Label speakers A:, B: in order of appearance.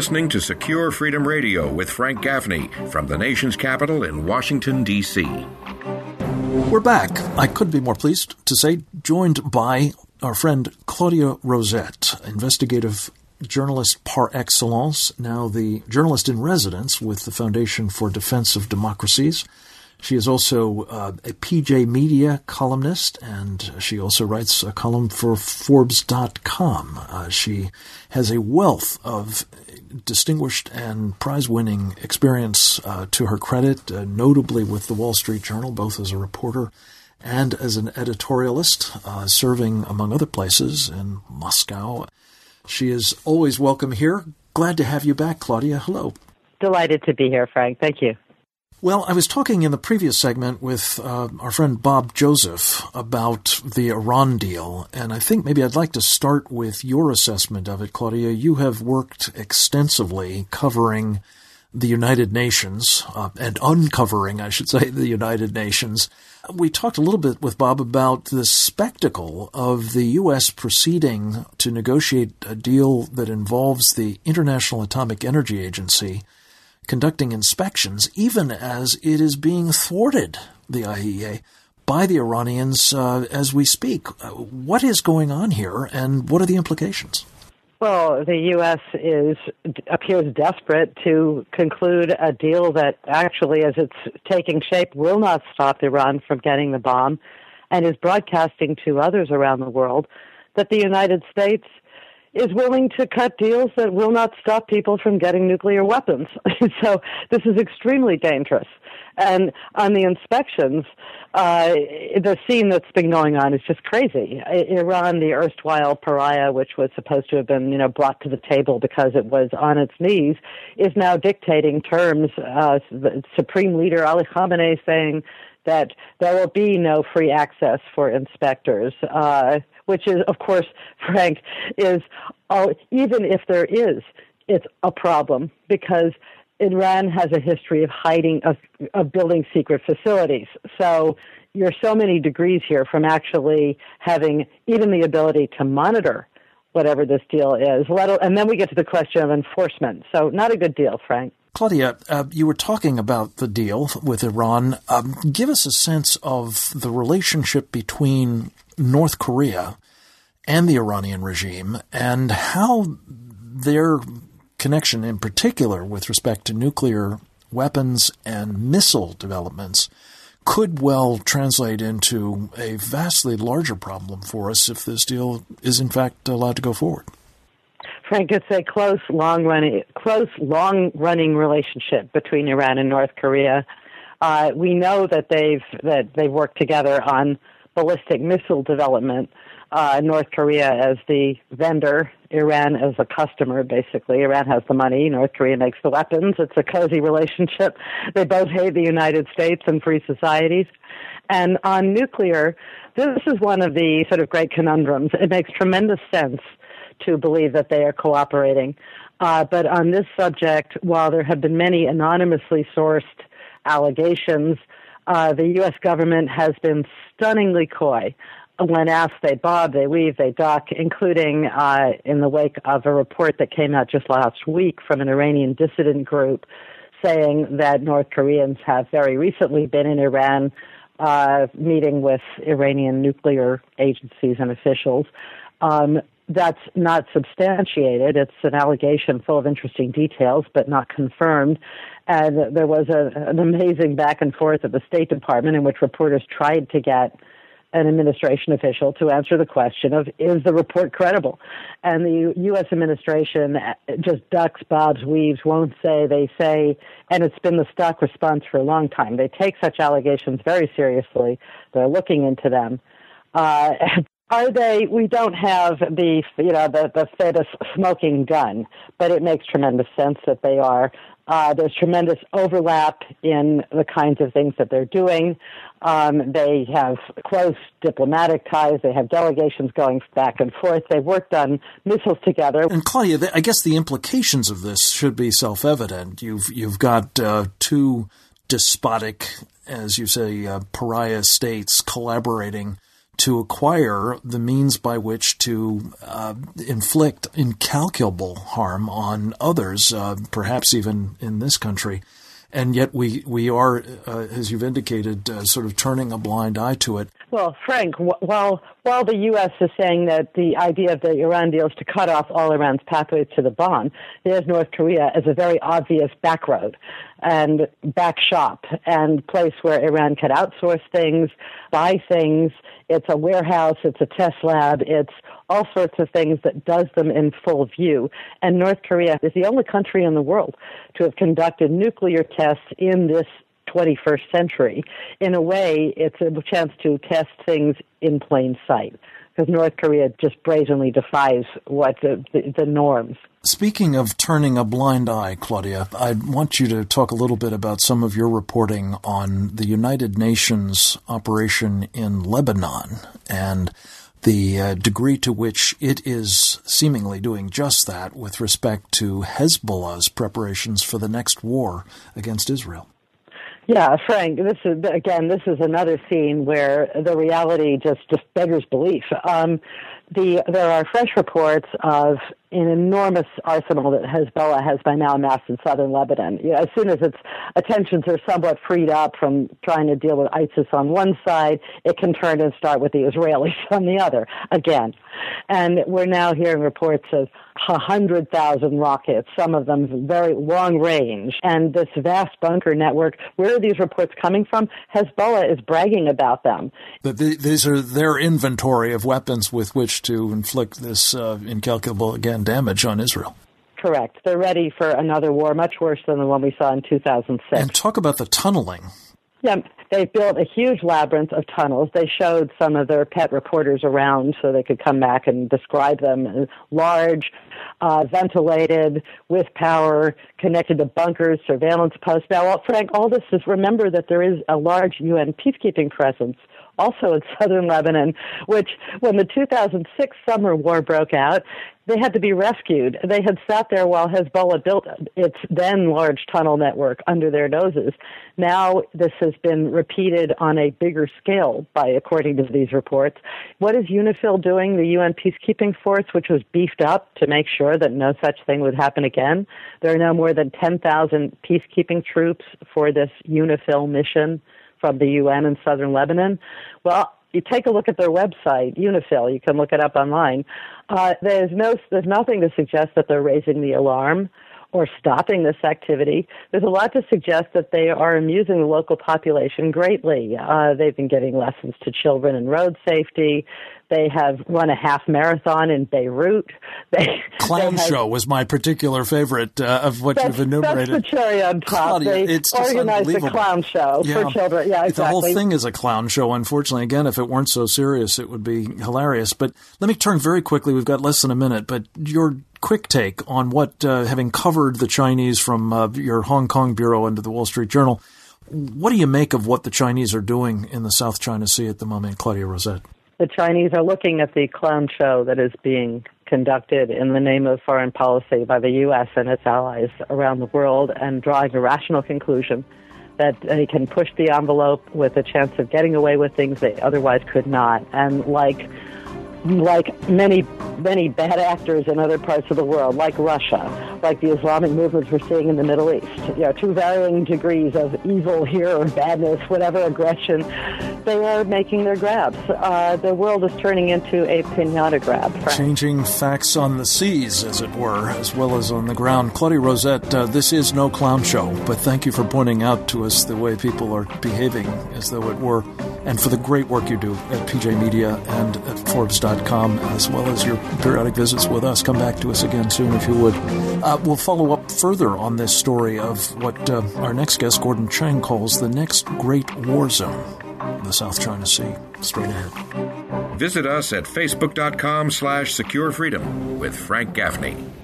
A: listening to Secure Freedom Radio with Frank Gaffney from the nation's capital in Washington, D.C.
B: We're back. I couldn't be more pleased to say, joined by our friend Claudia Rosette, investigative journalist par excellence, now the journalist in residence with the Foundation for Defense of Democracies. She is also a PJ Media columnist, and she also writes a column for Forbes.com. She has a wealth of distinguished and prize-winning experience to her credit, notably with the Wall Street Journal, both as a reporter and as an editorialist, serving, among other places, in Moscow. She is always welcome here. Glad to have you back, Claudia. Hello.
C: Delighted to be here, Frank. Thank you.
B: Well, I was talking in the previous segment with our friend Bob Joseph about the Iran deal, and I think maybe I'd like to start with your assessment of it, Claudia. You have worked extensively covering the United Nations, and uncovering, I should say, the United Nations. We talked a little bit with Bob about the spectacle of the U.S. proceeding to negotiate a deal that involves the International Atomic Energy Agency conducting inspections, even as it is being thwarted, the IAEA, by the Iranians as we speak. What is going on here, and what are the implications?
C: Well, the U.S. appears desperate to conclude a deal that actually, as it's taking shape, will not stop Iran from getting the bomb, and is broadcasting to others around the world that the United States is willing to cut deals that will not stop people from getting nuclear weapons. So this is extremely dangerous. And on the inspections, the scene that's been going on is just crazy. Iran, the erstwhile pariah, which was supposed to have been, brought to the table because it was on its knees, is now dictating terms. The Supreme Leader Ali Khamenei saying that there will be no free access for inspectors, which is, of course, Frank, even if there is, it's a problem because Iran has a history of hiding, of building secret facilities. So you're so many degrees here from actually having even the ability to monitor whatever this deal is. And then we get to the question of enforcement. So not a good deal, Frank.
B: Claudia, you were talking about the deal with Iran. Give us a sense of the relationship between North Korea and the Iranian regime and how their connection, in particular with respect to nuclear weapons and missile developments, could well translate into a vastly larger problem for us if this deal is in fact allowed to go forward.
C: Frank, it's a close, long-running relationship between Iran and North Korea. We know that they've worked together on ballistic missile development. North Korea as the vendor, Iran as a customer, basically. Iran has the money, North Korea makes the weapons. It's a cozy relationship. They both hate the United States and free societies. And on nuclear, this is one of the sort of great conundrums. It makes tremendous sense to believe that they are cooperating. But on this subject, while there have been many anonymously sourced allegations, the U.S. government has been stunningly coy. When asked, they bob, they weave, they duck, including in the wake of a report that came out just last week from an Iranian dissident group saying that North Koreans have very recently been in Iran meeting with Iranian nuclear agencies and officials. That's not substantiated. It's an allegation full of interesting details, but not confirmed. And there was an amazing back and forth at the State Department in which reporters tried to get an administration official to answer the question of, is the report credible? And the U.S. administration just ducks, bobs, weaves, won't say, they say, and it's been the stock response for a long time. They take such allegations very seriously. They're looking into them. Are they? We don't have the famous smoking gun, but it makes tremendous sense that they are. There's tremendous overlap in the kinds of things that they're doing. They have close diplomatic ties. They have delegations going back and forth. They've worked on missiles together.
B: And Claudia, I guess the implications of this should be self-evident. You've got two despotic, as you say, pariah states collaborating to acquire the means by which to inflict incalculable harm on others, perhaps even in this country. And yet we are, as you've indicated, sort of turning a blind eye to it.
C: Well, Frank, while the U.S. is saying that the idea of the Iran deal is to cut off all Iran's pathways to the bomb, there's North Korea as a very obvious back road and back shop and place where Iran could outsource things, buy things. It's a warehouse, it's a test lab, it's all sorts of things that does them in full view. And North Korea is the only country in the world to have conducted nuclear tests in this 21st century. In a way, it's a chance to test things in plain sight, because North Korea just brazenly defies what the norms.
B: Speaking of turning a blind eye, Claudia, I want you to talk a little bit about some of your reporting on the United Nations operation in Lebanon and the degree to which it is seemingly doing just that with respect to Hezbollah's preparations for the next war against Israel.
C: Yeah, Frank, this is another scene where the reality just beggars belief. There are fresh reports of an enormous arsenal that Hezbollah has by now amassed in southern Lebanon. As soon as its attentions are somewhat freed up from trying to deal with ISIS on one side, it can turn and start with the Israelis on the other again. And we're now hearing reports of 100,000 rockets, some of them very long range, and this vast bunker network. Where are these reports coming from? Hezbollah is bragging about them.
B: But these are their inventory of weapons with which to inflict this incalculable, again, damage on Israel.
C: Correct. They're ready for another war, much worse than the one we saw in 2006.
B: And talk about the tunneling.
C: Yeah, they've built a huge labyrinth of tunnels. They showed some of their pet reporters around so they could come back and describe them. Large, ventilated, with power, connected to bunkers, surveillance posts. Now, Frank, all this is, remember that there is a large UN peacekeeping presence also in southern Lebanon, which when the 2006 summer war broke out, they had to be rescued. They had sat there while Hezbollah built its then large tunnel network under their noses. Now this has been repeated on a bigger scale according to these reports. What is UNIFIL doing, the UN peacekeeping force, which was beefed up to make sure that no such thing would happen again? There are now more than 10,000 peacekeeping troops for this UNIFIL mission from the UN in southern Lebanon. Well, you take a look at their website, UNIFIL. You can look it up online. There's nothing to suggest that they're raising the alarm or stopping this activity. There's a lot to suggest that they are amusing the local population greatly. They've been giving lessons to children in road safety. They have run a half marathon in Beirut.
B: Clown show was my particular favorite of what you've enumerated.
C: That's the cherry on top.
B: Claudia,
C: they organized a clown show for children. Yeah, exactly.
B: The whole thing is a clown show, unfortunately. Again, if it weren't so serious, it would be hilarious. But let me turn very quickly. We've got less than a minute. But your quick take on what, having covered the Chinese from your Hong Kong bureau into the Wall Street Journal, what do you make of what the Chinese are doing in the South China Sea at the moment, Claudia Rosette?
C: The Chinese are looking at the clown show that is being conducted in the name of foreign policy by the U.S. and its allies around the world and drawing a rational conclusion that they can push the envelope with a chance of getting away with things they otherwise could not. And like many bad actors in other parts of the world, like Russia, like the Islamic movements we're seeing in the Middle East, to varying degrees of evil here or badness, whatever aggression, they are making their grabs. The world is turning into a piñata grab.
B: Changing facts on the seas, as it were, as well as on the ground. Claudia Rosette, this is no clown show, but thank you for pointing out to us the way people are behaving as though it were, and for the great work you do at PJ Media and at Forbes.com, as well as your periodic visits with us. Come back to us again soon if you would. We'll follow up further on this story of what our next guest, Gordon Chang, calls the next great war zone, the South China Sea. Straight ahead.
A: Visit us at facebook.com/securefreedom with Frank Gaffney.